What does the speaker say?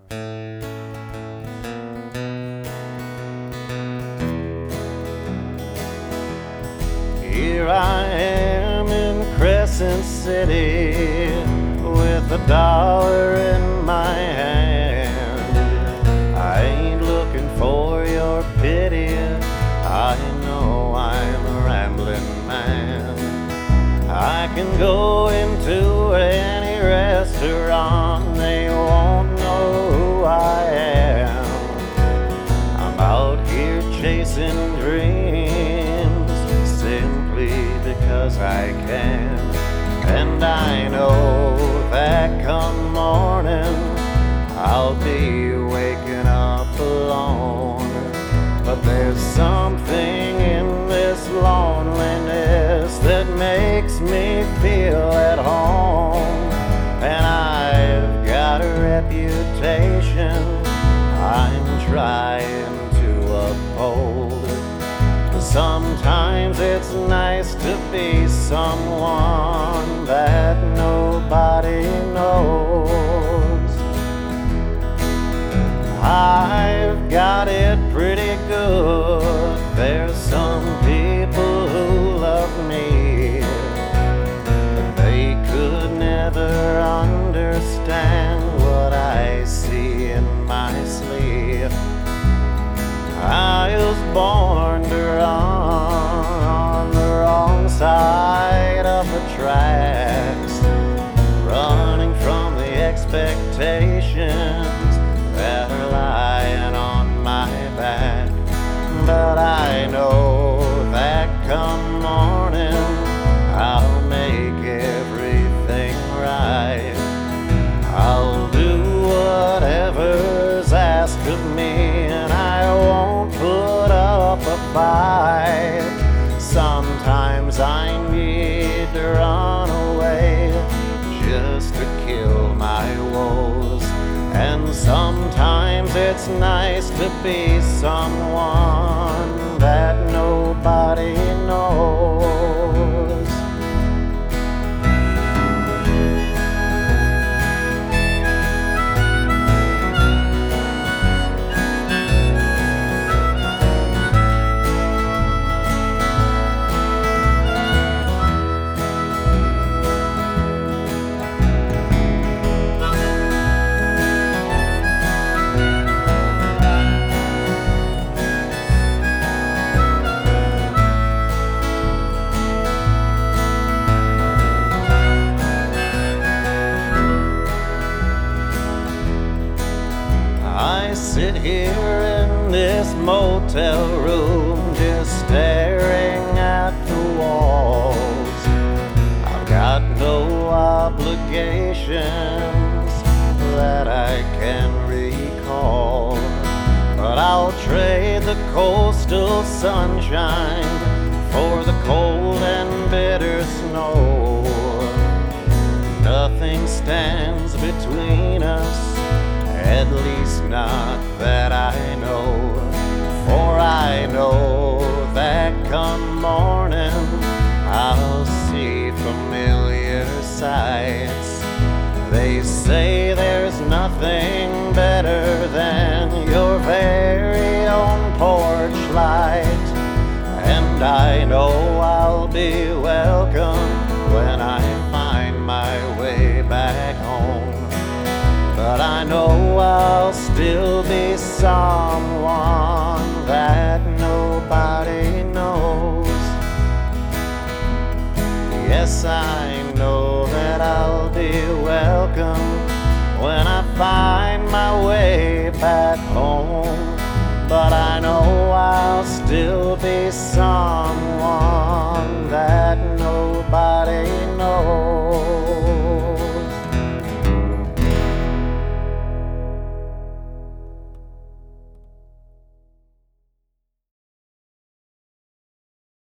Here I am in Crescent City with $1 in my hand. I ain't looking for your pity, I know I'm a rambling man. I can go into any restaurant, they won't know who I am. I'm out here chasing dreams simply because I can. And I know that come morning I'll be waking up alone. But there's something in this loneliness that makes me feel at home. And I've got a reputation I'm trying to uphold. Sometimes it's nice to be someone that nobody knows. I've got it pretty good. There's some people who love me, but they could never understand what I see in my sleep. I was born to run on the wrong side of the tracks, running from the expectations that are lying on my back. But I know that come morning I'll make everything right. I'll do whatever's asked of me, and I won't put up a fight. Sometimes I need to run away just to kill my woes. And sometimes it's nice to be someone that nobody knows. I sit here in this motel room just staring at the walls. I've got no obligations that I can recall, but I'll trade the coastal sunshine for the cold and bitter snow. Nothing stands between us, at least not that I know. For I know that come morning I'll see familiar sights. They say there's nothing better than your very own porch light. And I know I'll be welcome when I find my way back home. But I know I'll still be someone that nobody knows. Yes, I know that I'll be welcome when I find my way back home. But I know I'll still be someone that